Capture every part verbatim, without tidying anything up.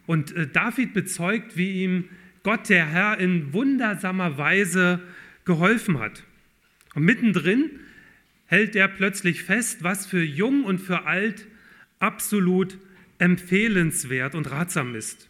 Und äh, David bezeugt, wie ihm Gott, der Herr, in wundersamer Weise geholfen hat. Und mittendrin hält er plötzlich fest, was für jung und für alt absolut empfehlenswert und ratsam ist.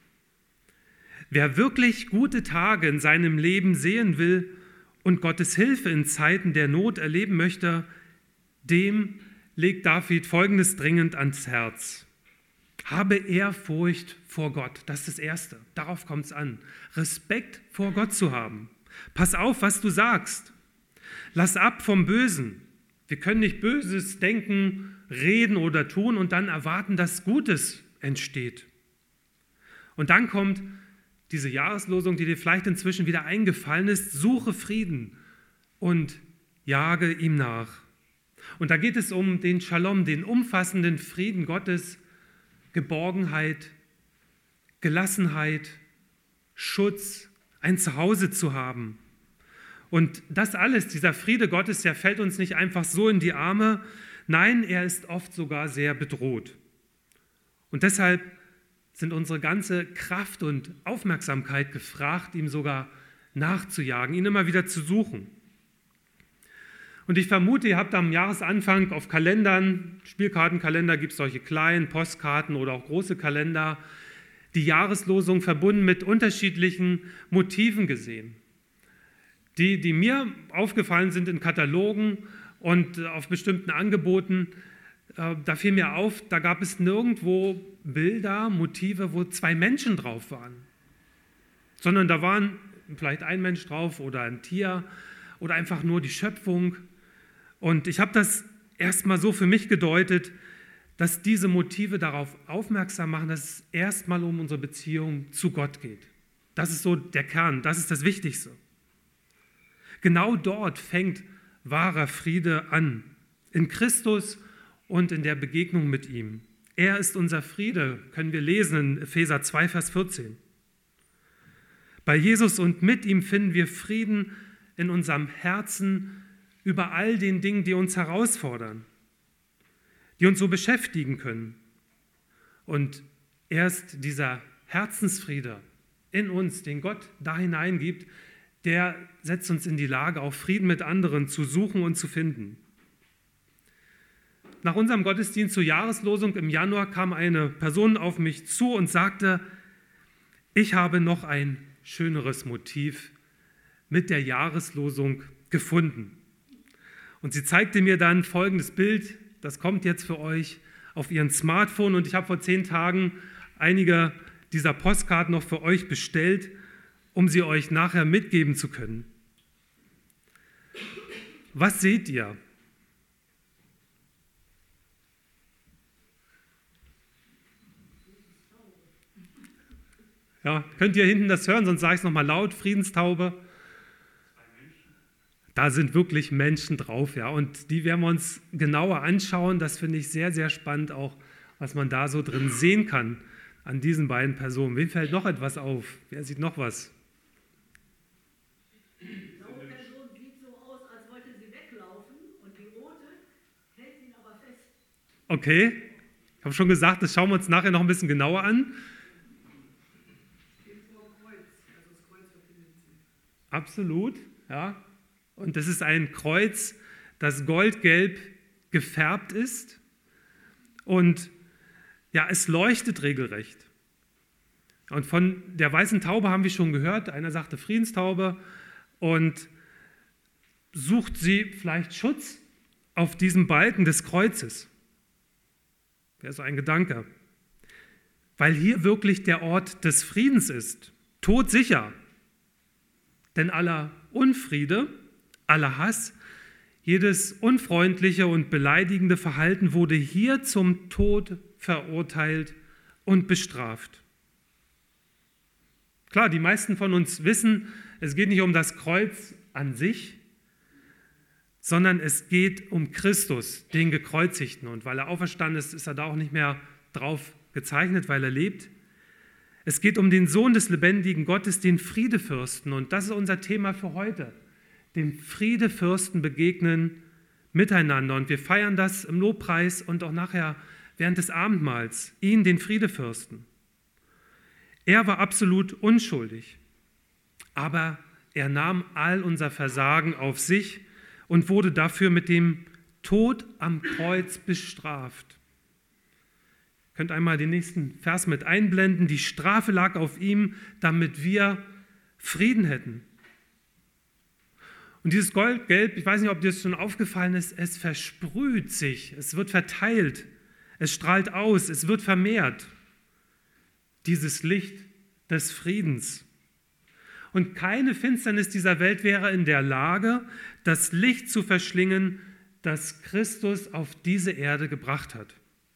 Wer wirklich gute Tage in seinem Leben sehen will und Gottes Hilfe in Zeiten der Not erleben möchte, dem legt David Folgendes dringend ans Herz. Habe Ehrfurcht vor Gott, das ist das Erste, darauf kommt es an. Respekt vor Gott zu haben. Pass auf, was du sagst. Lass ab vom Bösen. Wir können nicht Böses denken, reden oder tun und dann erwarten, dass Gutes entsteht. Und dann kommt diese Jahreslosung, die dir vielleicht inzwischen wieder eingefallen ist: Suche Frieden und jage ihm nach. Und da geht es um den Shalom, den umfassenden Frieden Gottes, Geborgenheit, Gelassenheit, Schutz, ein Zuhause zu haben. Und das alles, dieser Friede Gottes, der fällt uns nicht einfach so in die Arme. Nein, er ist oft sogar sehr bedroht. Und deshalb sind unsere ganze Kraft und Aufmerksamkeit gefragt, ihm sogar nachzujagen, ihn immer wieder zu suchen. Und ich vermute, ihr habt am Jahresanfang auf Kalendern, Spielkartenkalender gibt es solche kleinen Postkarten oder auch große Kalender, die Jahreslosung verbunden mit unterschiedlichen Motiven gesehen. Die, die mir aufgefallen sind in Katalogen und auf bestimmten Angeboten, äh, da fiel mir auf, da gab es nirgendwo Bilder, Motive, wo zwei Menschen drauf waren, sondern da waren vielleicht ein Mensch drauf oder ein Tier oder einfach nur die Schöpfung. Und ich habe das erstmal so für mich gedeutet, dass diese Motive darauf aufmerksam machen, dass es erstmal um unsere Beziehung zu Gott geht. Das ist so der Kern, das ist das Wichtigste. Genau dort fängt wahrer Friede an, in Christus und in der Begegnung mit ihm. Er ist unser Friede, können wir lesen in Epheser zwei, Vers vierzehn. Bei Jesus und mit ihm finden wir Frieden in unserem Herzen über all den Dingen, die uns herausfordern, die uns so beschäftigen können. Und erst dieser Herzensfriede in uns, den Gott da hineingibt, der setzt uns in die Lage, auch Frieden mit anderen zu suchen und zu finden. Nach unserem Gottesdienst zur Jahreslosung im Januar kam eine Person auf mich zu und sagte, ich habe noch ein schöneres Motiv mit der Jahreslosung gefunden. Und sie zeigte mir dann folgendes Bild, das kommt jetzt für euch auf ihren Smartphone und ich habe vor zehn Tagen einige dieser Postkarten noch für euch bestellt, um sie euch nachher mitgeben zu können. Was seht ihr? Ja, könnt ihr hinten das hören, sonst sage ich es nochmal laut, Friedenstaube. Da sind wirklich Menschen drauf, ja, und die werden wir uns genauer anschauen. Das finde ich sehr, sehr spannend auch, was man da so drin sehen kann an diesen beiden Personen. Wem fällt noch etwas auf? Wer sieht noch was? Die blaue Person sieht so aus, als wollte sie weglaufen und die rote hält ihn aber fest. Okay, ich habe schon gesagt, das schauen wir uns nachher noch ein bisschen genauer an. Absolut, ja. Und das ist ein Kreuz, das goldgelb gefärbt ist und ja, es leuchtet regelrecht. Und von der weißen Taube haben wir schon gehört, einer sagte Friedenstaube und sucht sie vielleicht Schutz auf diesem Balken des Kreuzes. Wäre so ein Gedanke. Weil hier wirklich der Ort des Friedens ist, todsicher. Denn aller Unfriede, aller Hass, jedes unfreundliche und beleidigende Verhalten wurde hier zum Tod verurteilt und bestraft. Klar, die meisten von uns wissen, es geht nicht um das Kreuz an sich, sondern es geht um Christus, den Gekreuzigten. Und weil er auferstanden ist, ist er da auch nicht mehr drauf gezeichnet, weil er lebt. Es geht um den Sohn des lebendigen Gottes, den Friedefürsten. Und das ist unser Thema für heute. Dem Friedefürsten begegnen miteinander. Und wir feiern das im Lobpreis und auch nachher während des Abendmahls. Ihn, den Friedefürsten. Er war absolut unschuldig, aber er nahm all unser Versagen auf sich und wurde dafür mit dem Tod am Kreuz bestraft. Ihr könnt einmal den nächsten Vers mit einblenden. Die Strafe lag auf ihm, damit wir Frieden hätten. Und dieses Goldgelb, ich weiß nicht, ob dir das schon aufgefallen ist, es versprüht sich, es wird verteilt, es strahlt aus, es wird vermehrt. Dieses Licht des Friedens. Und keine Finsternis dieser Welt wäre in der Lage, das Licht zu verschlingen, das Christus auf diese Erde gebracht hat.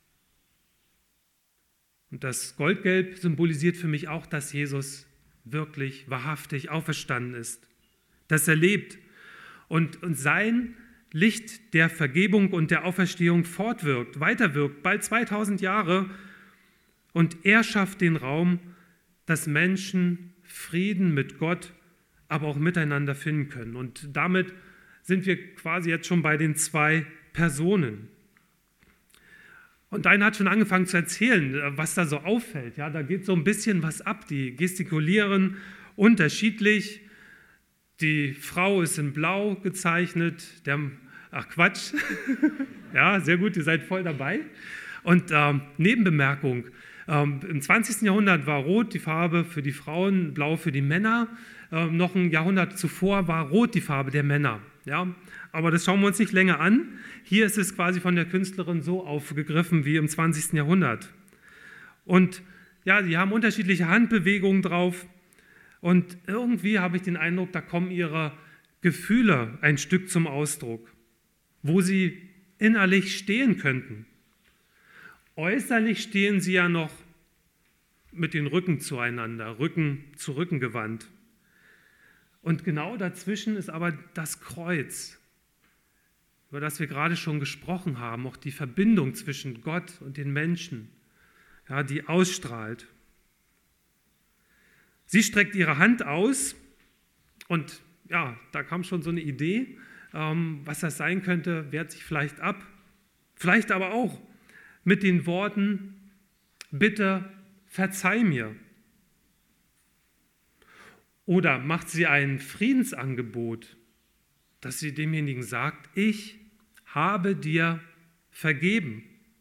Und das Goldgelb symbolisiert für mich auch, dass Jesus wirklich wahrhaftig auferstanden ist, dass er lebt und, und sein Licht der Vergebung und der Auferstehung fortwirkt, weiterwirkt, bald zweitausend Jahre. Und er schafft den Raum, dass Menschen Frieden mit Gott, aber auch miteinander finden können. Und damit sind wir quasi jetzt schon bei den zwei Personen. Und einer hat schon angefangen zu erzählen, was da so auffällt. Ja, da geht so ein bisschen was ab. Die gestikulieren unterschiedlich. Die Frau ist in Blau gezeichnet. Der, ach Quatsch. Ja, sehr gut, ihr seid voll dabei. Und ähm, Nebenbemerkung. Ähm, Im zwanzigsten Jahrhundert war Rot die Farbe für die Frauen, Blau für die Männer. Ähm, noch ein Jahrhundert zuvor war Rot die Farbe der Männer. Ja? Aber das schauen wir uns nicht länger an. Hier ist es quasi von der Künstlerin so aufgegriffen wie im zwanzigsten Jahrhundert. Und ja, die haben unterschiedliche Handbewegungen drauf. Und irgendwie habe ich den Eindruck, da kommen ihre Gefühle ein Stück zum Ausdruck, wo sie innerlich stehen könnten. Äußerlich stehen sie ja noch mit den Rücken zueinander, Rücken zu Rücken gewandt. Und genau dazwischen ist aber das Kreuz, über das wir gerade schon gesprochen haben, auch die Verbindung zwischen Gott und den Menschen, ja, die ausstrahlt. Sie streckt ihre Hand aus und ja, da kam schon so eine Idee, ähm, was das sein könnte, wehrt sich vielleicht ab, vielleicht aber auch mit den Worten, bitte verzeih mir. Oder macht sie ein Friedensangebot, dass sie demjenigen sagt, ich habe dir vergeben.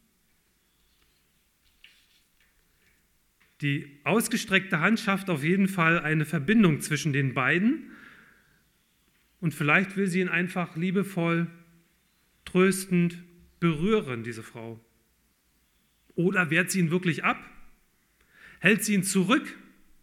Die ausgestreckte Hand schafft auf jeden Fall eine Verbindung zwischen den beiden und vielleicht will sie ihn einfach liebevoll, tröstend berühren, diese Frau. Oder wehrt sie ihn wirklich ab? Hält sie ihn zurück?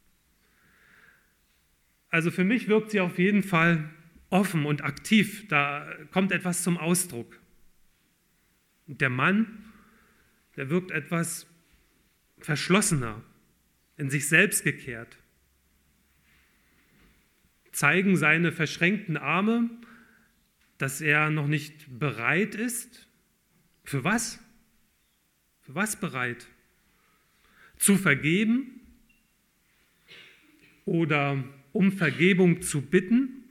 Also für mich wirkt sie auf jeden Fall offen und aktiv. Da kommt etwas zum Ausdruck. Und der Mann, der wirkt etwas verschlossener, in sich selbst gekehrt. Zeigen seine verschränkten Arme, dass er noch nicht bereit ist. Für was? Für was bereit? Zu vergeben oder um Vergebung zu bitten?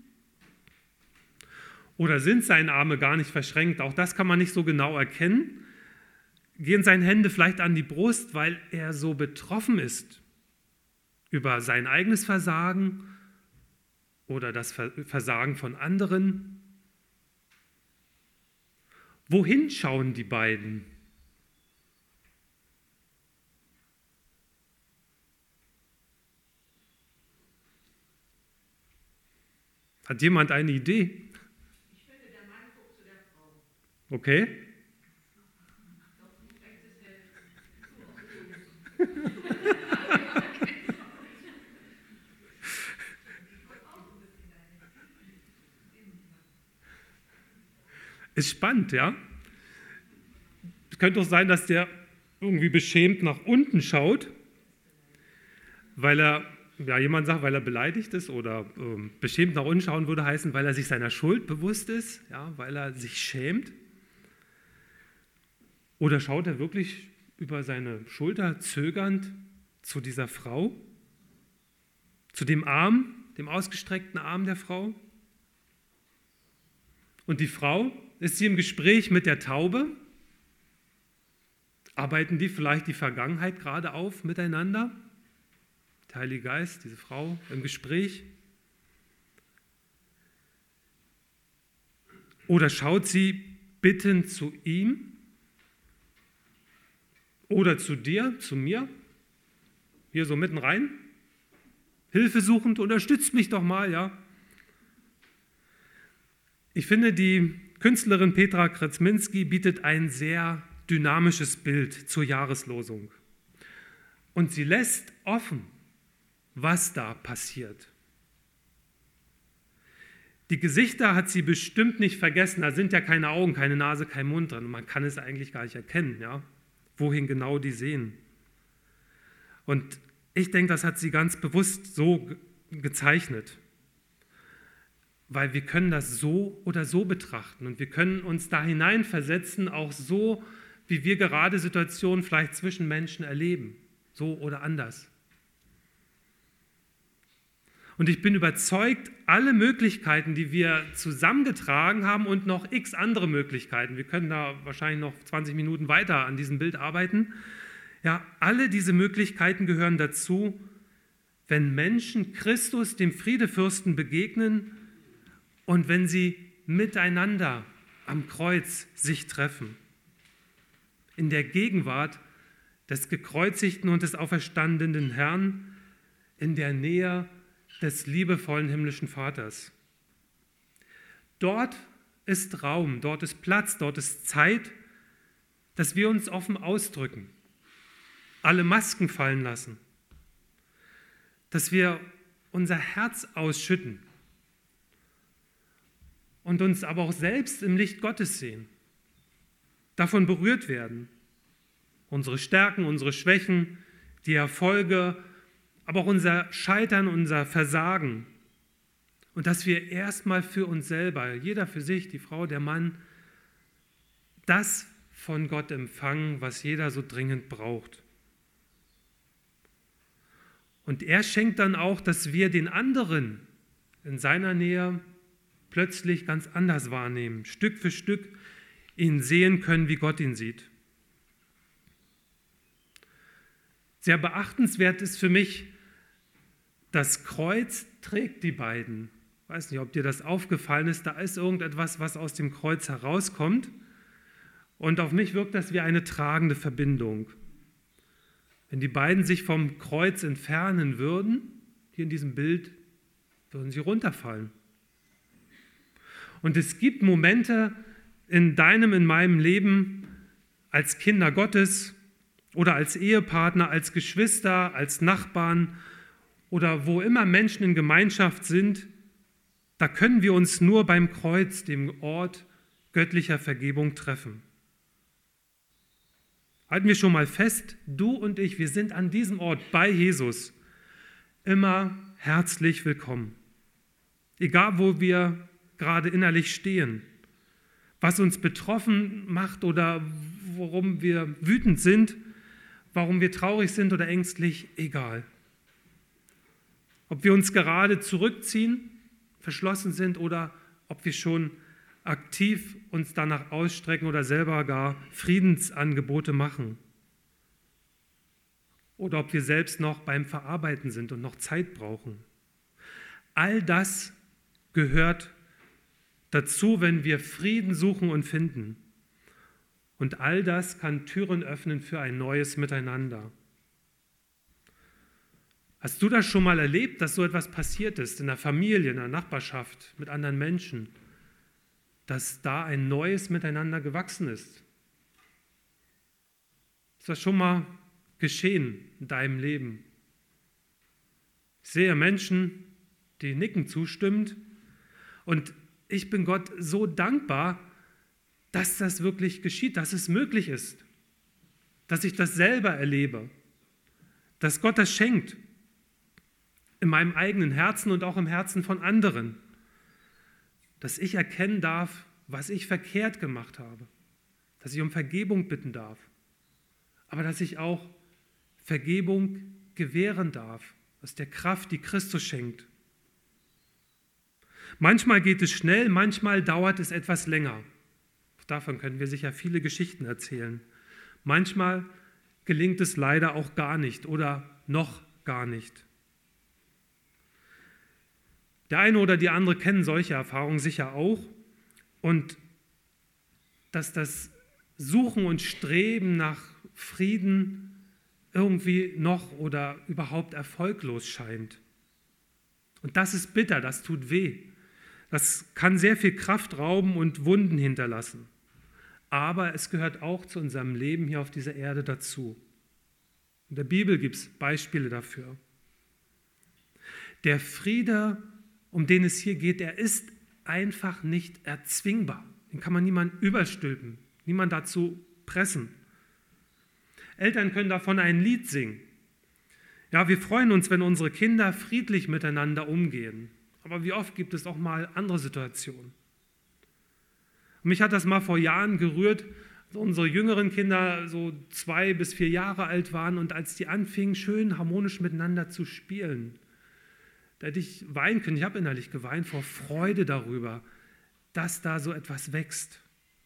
Oder sind seine Arme gar nicht verschränkt? Auch das kann man nicht so genau erkennen. Gehen seine Hände vielleicht an die Brust, weil er so betroffen ist über sein eigenes Versagen oder das Versagen von anderen? Wohin schauen die beiden? Hat jemand eine Idee? Ich finde, der Mann guckt zu der Frau. Okay. Ist spannend, ja? Es könnte auch sein, dass der irgendwie beschämt nach unten schaut, weil er, ja, jemand sagt, weil er beleidigt ist oder ähm, beschämt nach unten schauen würde heißen, weil er sich seiner Schuld bewusst ist, ja, weil er sich schämt. Oder schaut er wirklich über seine Schulter zögernd zu dieser Frau, zu dem Arm, dem ausgestreckten Arm der Frau? Und die Frau, ist sie im Gespräch mit der Taube? Arbeiten die vielleicht die Vergangenheit gerade auf miteinander? der Heilige Geist, diese Frau im Gespräch? Oder schaut sie bittend zu ihm oder zu dir, zu mir, hier so mitten rein? Hilfesuchend, unterstützt mich doch mal, ja. Ich finde, die Künstlerin Petra Krzminski bietet ein sehr dynamisches Bild zur Jahreslosung. Und sie lässt offen, was da passiert. Die Gesichter hat sie bestimmt nicht vergessen, da sind ja keine Augen, keine Nase, kein Mund drin. Man kann es eigentlich gar nicht erkennen, ja, wohin genau die sehen. Und ich denke, das hat sie ganz bewusst so gezeichnet, weil wir können das so oder so betrachten und wir können uns da hineinversetzen, auch so, wie wir gerade Situationen vielleicht zwischen Menschen erleben, so oder anders. Und ich bin überzeugt, alle Möglichkeiten, die wir zusammengetragen haben und noch x andere Möglichkeiten, wir können da wahrscheinlich noch zwanzig Minuten weiter an diesem Bild arbeiten, ja, alle diese Möglichkeiten gehören dazu, wenn Menschen Christus, dem Friedefürsten, begegnen und wenn sie miteinander am Kreuz sich treffen. In der Gegenwart des gekreuzigten und des auferstandenen Herrn, in der Nähe des liebevollen himmlischen Vaters. Dort ist Raum, dort ist Platz, dort ist Zeit, dass wir uns offen ausdrücken, alle Masken fallen lassen, dass wir unser Herz ausschütten und uns aber auch selbst im Licht Gottes sehen, davon berührt werden, unsere Stärken, unsere Schwächen, die Erfolge, aber auch unser Scheitern, unser Versagen. Und dass wir erstmal für uns selber, jeder für sich, die Frau, der Mann, das von Gott empfangen, was jeder so dringend braucht. Und er schenkt dann auch, dass wir den anderen in seiner Nähe plötzlich ganz anders wahrnehmen, Stück für Stück ihn sehen können, wie Gott ihn sieht. Sehr beachtenswert ist für mich, das Kreuz trägt die beiden. Ich weiß nicht, ob dir das aufgefallen ist, da ist irgendetwas, was aus dem Kreuz herauskommt. Und auf mich wirkt das wie eine tragende Verbindung. Wenn die beiden sich vom Kreuz entfernen würden, hier in diesem Bild, würden sie runterfallen. Und es gibt Momente in deinem, in meinem Leben als Kinder Gottes oder als Ehepartner, als Geschwister, als Nachbarn oder wo immer Menschen in Gemeinschaft sind, da können wir uns nur beim Kreuz, dem Ort göttlicher Vergebung, treffen. Halten wir schon mal fest, du und ich, wir sind an diesem Ort bei Jesus immer herzlich willkommen. Egal, wo wir gerade innerlich stehen, was uns betroffen macht oder worum wir wütend sind, warum wir traurig sind oder ängstlich, egal. Ob wir uns gerade zurückziehen, verschlossen sind oder ob wir schon aktiv uns danach ausstrecken oder selber gar Friedensangebote machen. Oder ob wir selbst noch beim Verarbeiten sind und noch Zeit brauchen. All das gehört dazu, wenn wir Frieden suchen und finden. Und all das kann Türen öffnen für ein neues Miteinander. Hast du das schon mal erlebt, dass so etwas passiert ist, in der Familie, in der Nachbarschaft, mit anderen Menschen, dass da ein neues Miteinander gewachsen ist? Ist das schon mal geschehen in deinem Leben? Ich sehe Menschen, die nicken zustimmend und ich bin Gott so dankbar, dass das wirklich geschieht, dass es möglich ist, dass ich das selber erlebe, dass Gott das schenkt in meinem eigenen Herzen und auch im Herzen von anderen, dass ich erkennen darf, was ich verkehrt gemacht habe, dass ich um Vergebung bitten darf, aber dass ich auch Vergebung gewähren darf, aus der Kraft, die Christus schenkt. Manchmal geht es schnell, manchmal dauert es etwas länger. Davon können wir sicher viele Geschichten erzählen. Manchmal gelingt es leider auch gar nicht oder noch gar nicht. Der eine oder die andere kennen solche Erfahrungen sicher auch. Und dass das Suchen und Streben nach Frieden irgendwie noch oder überhaupt erfolglos scheint. Und das ist bitter, das tut weh. Das kann sehr viel Kraft rauben und Wunden hinterlassen. Aber es gehört auch zu unserem Leben hier auf dieser Erde dazu. In der Bibel gibt es Beispiele dafür. Der Friede, um den es hier geht, der ist einfach nicht erzwingbar. Den kann man niemand überstülpen, niemand dazu pressen. Eltern können davon ein Lied singen. Ja, wir freuen uns, wenn unsere Kinder friedlich miteinander umgehen. Aber wie oft gibt es auch mal andere Situationen? Und mich hat das mal vor Jahren gerührt, als unsere jüngeren Kinder so zwei bis vier Jahre alt waren und als die anfingen, schön harmonisch miteinander zu spielen. Da hätte ich weinen können, ich habe innerlich geweint vor Freude darüber, dass da so etwas wächst.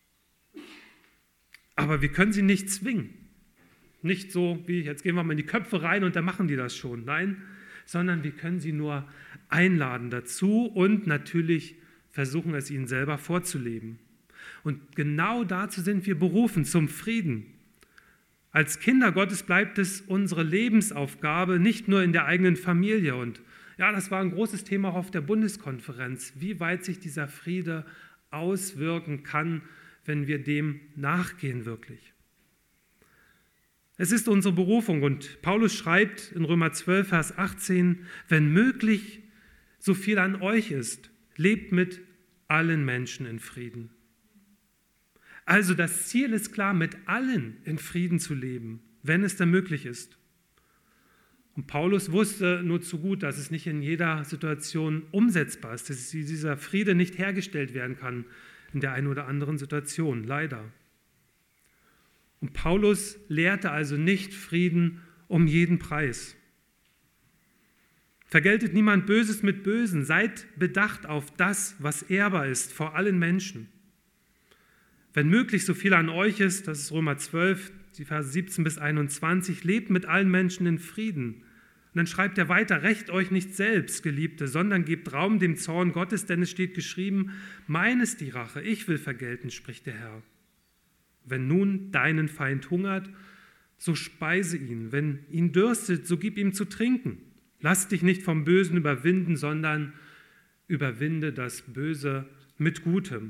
Aber wir können sie nicht zwingen. Nicht so wie, jetzt gehen wir mal in die Köpfe rein und dann machen die das schon. Nein, sondern wir können sie nur einladen dazu und natürlich versuchen, es ihnen selber vorzuleben. Und genau dazu sind wir berufen, zum Frieden. Als Kinder Gottes bleibt es unsere Lebensaufgabe, nicht nur in der eigenen Familie. Und ja, das war ein großes Thema auch auf der Bundeskonferenz, wie weit sich dieser Friede auswirken kann, wenn wir dem nachgehen wirklich. Es ist unsere Berufung und Paulus schreibt in Römer zwölf, Vers achtzehn, wenn möglich so viel an euch ist, lebt mit allen Menschen in Frieden. Also das Ziel ist klar, mit allen in Frieden zu leben, wenn es denn möglich ist. Und Paulus wusste nur zu gut, dass es nicht in jeder Situation umsetzbar ist, dass dieser Friede nicht hergestellt werden kann in der einen oder anderen Situation, leider. Und Paulus lehrte also nicht Frieden um jeden Preis. Vergeltet niemand Böses mit Bösen, seid bedacht auf das, was ehrbar ist vor allen Menschen. Wenn möglich so viel an euch ist, das ist Römer zwölf, die Verse siebzehn bis einundzwanzig, lebt mit allen Menschen in Frieden. Und dann schreibt er weiter, rächt euch nicht selbst, Geliebte, sondern gebt Raum dem Zorn Gottes, denn es steht geschrieben, mein ist die Rache, ich will vergelten, spricht der Herr. Wenn nun deinen Feind hungert, so speise ihn. Wenn ihn dürstet, so gib ihm zu trinken. Lass dich nicht vom Bösen überwinden, sondern überwinde das Böse mit Gutem.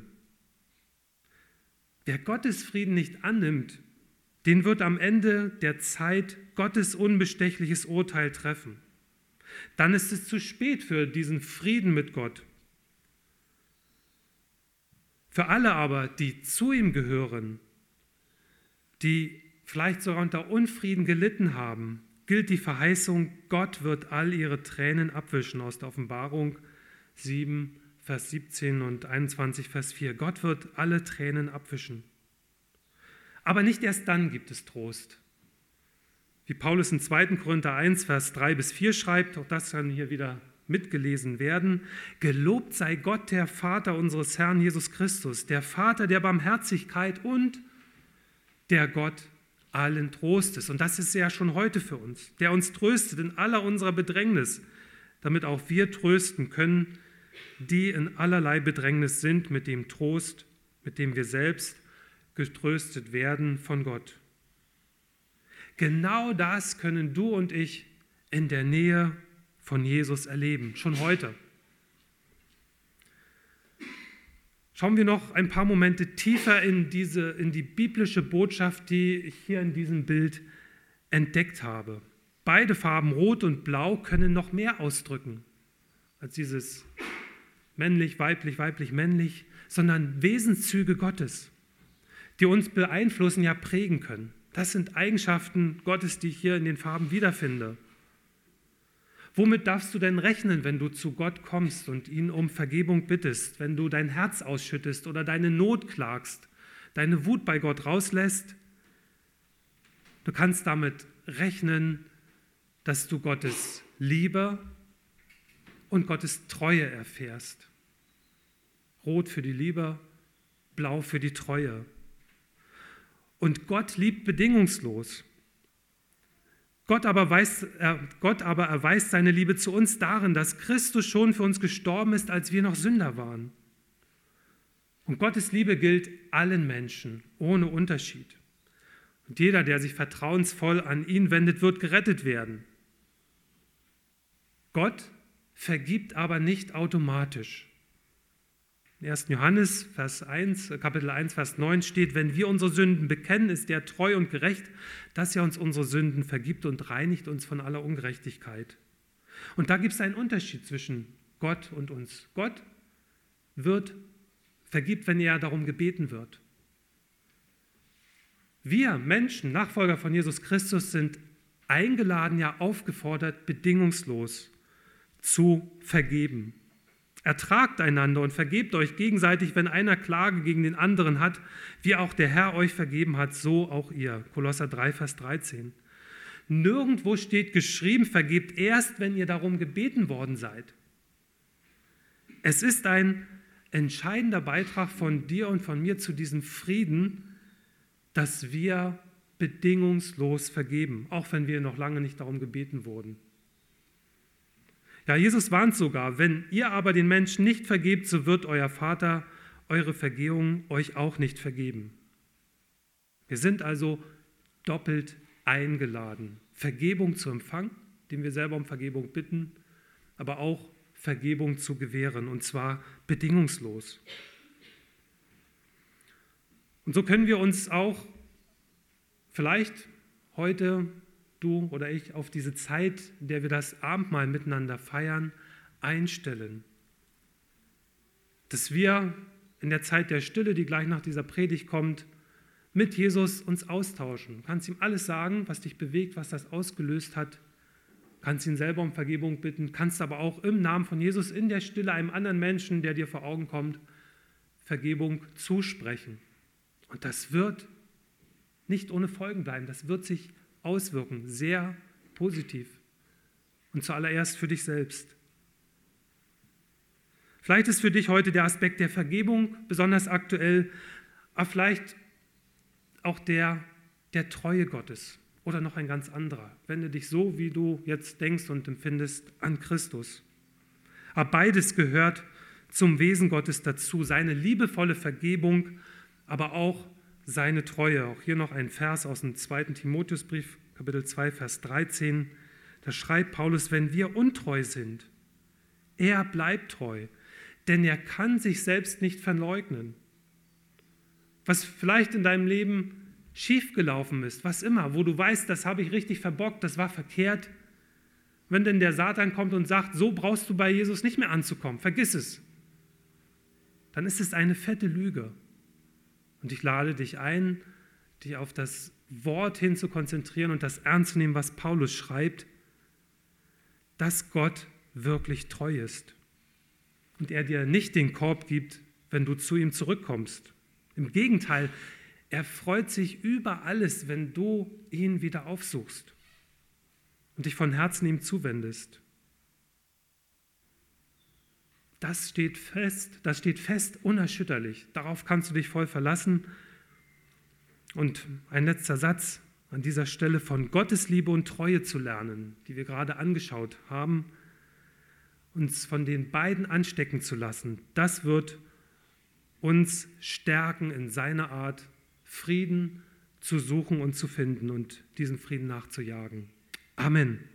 Wer Gottes Frieden nicht annimmt, den wird am Ende der Zeit Gottes unbestechliches Urteil treffen. Dann ist es zu spät für diesen Frieden mit Gott. Für alle aber, die zu ihm gehören, die vielleicht sogar unter Unfrieden gelitten haben, gilt die Verheißung, Gott wird all ihre Tränen abwischen aus der Offenbarung sieben, Vers siebzehn und einundzwanzig, Vers vier. Gott wird alle Tränen abwischen. Aber nicht erst dann gibt es Trost. Wie Paulus in zweiten Korinther eins, Vers drei bis vier schreibt, auch das kann hier wieder mitgelesen werden, gelobt sei Gott, der Vater unseres Herrn Jesus Christus, der Vater der Barmherzigkeit und der Gott allen Trostes. Und das ist ja schon heute für uns, der uns tröstet in aller unserer Bedrängnis, damit auch wir trösten können, die in allerlei Bedrängnis sind, mit dem Trost, mit dem wir selbst getröstet werden von Gott. Genau das können du und ich in der Nähe von Jesus erleben, schon heute. Schauen wir noch ein paar Momente tiefer in, diese, in die biblische Botschaft, die ich hier in diesem Bild entdeckt habe. Beide Farben, Rot und Blau, können noch mehr ausdrücken als dieses männlich, weiblich, weiblich, männlich, sondern Wesenszüge Gottes, die uns beeinflussen, ja prägen können. Das sind Eigenschaften Gottes, die ich hier in den Farben wiederfinde. Womit darfst du denn rechnen, wenn du zu Gott kommst und ihn um Vergebung bittest, wenn du dein Herz ausschüttest oder deine Not klagst, deine Wut bei Gott rauslässt? Du kannst damit rechnen, dass du Gottes Liebe und Gottes Treue erfährst. Rot für die Liebe, blau für die Treue. Und Gott liebt bedingungslos. Gott aber, weiß, äh, Gott aber erweist seine Liebe zu uns darin, dass Christus schon für uns gestorben ist, als wir noch Sünder waren. Und Gottes Liebe gilt allen Menschen, ohne Unterschied. Und jeder, der sich vertrauensvoll an ihn wendet, wird gerettet werden. Gott vergibt aber nicht automatisch. In ersten Johannes, Vers eins, Kapitel eins, Vers neun steht, wenn wir unsere Sünden bekennen, ist er treu und gerecht, dass er uns unsere Sünden vergibt und reinigt uns von aller Ungerechtigkeit. Und da gibt es einen Unterschied zwischen Gott und uns. Gott wird vergibt, wenn er darum gebeten wird. Wir Menschen, Nachfolger von Jesus Christus, sind eingeladen, ja aufgefordert, bedingungslos zu vergeben. Ertragt einander und vergebt euch gegenseitig, wenn einer Klage gegen den anderen hat, wie auch der Herr euch vergeben hat, so auch ihr. Kolosser drei, Vers dreizehn. Nirgendwo steht geschrieben, vergebt erst, wenn ihr darum gebeten worden seid. Es ist ein entscheidender Beitrag von dir und von mir zu diesem Frieden, dass wir bedingungslos vergeben, auch wenn wir noch lange nicht darum gebeten wurden. Ja, Jesus warnt sogar, wenn ihr aber den Menschen nicht vergebt, so wird euer Vater eure Vergehung euch auch nicht vergeben. Wir sind also doppelt eingeladen, Vergebung zu empfangen, indem wir selber um Vergebung bitten, aber auch Vergebung zu gewähren, und zwar bedingungslos. Und so können wir uns auch vielleicht heute, du oder ich, auf diese Zeit, in der wir das Abendmahl miteinander feiern, einstellen. Dass wir in der Zeit der Stille, die gleich nach dieser Predigt kommt, mit Jesus uns austauschen. Du kannst ihm alles sagen, was dich bewegt, was das ausgelöst hat. Kannst ihn selber um Vergebung bitten, kannst aber auch im Namen von Jesus in der Stille einem anderen Menschen, der dir vor Augen kommt, Vergebung zusprechen. Und das wird nicht ohne Folgen bleiben, das wird sich auswirken, sehr positiv. Und zuallererst für dich selbst. Vielleicht ist für dich heute der Aspekt der Vergebung besonders aktuell, aber vielleicht auch der der Treue Gottes. Oder noch ein ganz anderer. Wende dich so, wie du jetzt denkst und empfindest, an Christus. Aber beides gehört zum Wesen Gottes dazu. Seine liebevolle Vergebung, aber auch seine Treue. Auch hier noch ein Vers aus dem zweiten Timotheusbrief, Kapitel zwei, Vers dreizehn. Da schreibt Paulus, wenn wir untreu sind, er bleibt treu, denn er kann sich selbst nicht verleugnen. Was vielleicht in deinem Leben schiefgelaufen ist, was immer, wo du weißt, das habe ich richtig verbockt, das war verkehrt. Wenn denn der Satan kommt und sagt, so brauchst du bei Jesus nicht mehr anzukommen, vergiss es, dann ist es eine fette Lüge. Und ich lade dich ein, dich auf das Wort hin zu konzentrieren und das ernst zu nehmen, was Paulus schreibt, dass Gott wirklich treu ist und er dir nicht den Korb gibt, wenn du zu ihm zurückkommst. Im Gegenteil, er freut sich über alles, wenn du ihn wieder aufsuchst und dich von Herzen ihm zuwendest. Das steht fest, das steht fest, unerschütterlich. Darauf kannst du dich voll verlassen. Und ein letzter Satz an dieser Stelle: von Gottes Liebe und Treue zu lernen, die wir gerade angeschaut haben, uns von den beiden anstecken zu lassen, das wird uns stärken in seiner Art, Frieden zu suchen und zu finden und diesem Frieden nachzujagen. Amen.